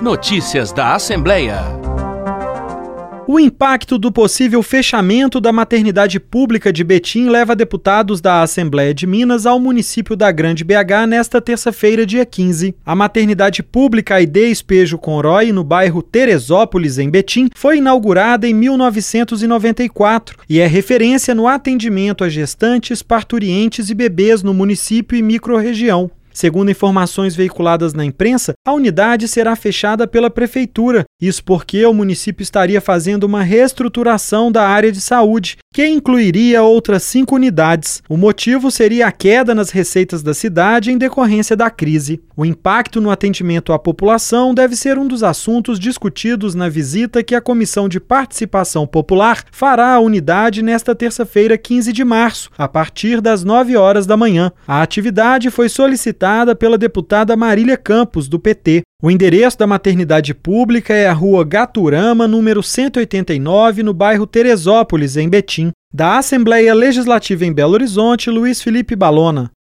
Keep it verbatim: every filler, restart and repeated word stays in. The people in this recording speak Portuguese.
Notícias da Assembleia. O impacto do possível fechamento da maternidade pública de Betim leva deputados da Assembleia de Minas ao município da Grande B H nesta terça-feira, dia quinze. A maternidade pública Aide Espejo Conroy, no bairro Teresópolis, em Betim, foi inaugurada em mil novecentos e noventa e quatro e é referência no atendimento a gestantes, parturientes e bebês no município e microrregião. Segundo informações veiculadas na imprensa, a unidade será fechada pela prefeitura. Isso porque o município estaria fazendo uma reestruturação da área de saúde, que incluiria outras cinco unidades. O motivo seria a queda nas receitas da cidade em decorrência da crise. O impacto no atendimento à população deve ser um dos assuntos discutidos na visita que a Comissão de Participação Popular fará à unidade nesta terça-feira, quinze de março, a partir das nove horas da manhã. A atividade foi solicitada pela deputada Marília Campos, do P T. O endereço da maternidade pública é a Rua Gaturama, número cento e oitenta e nove, no bairro Teresópolis, em Betim. Da Assembleia Legislativa em Belo Horizonte, Luiz Felipe Balona.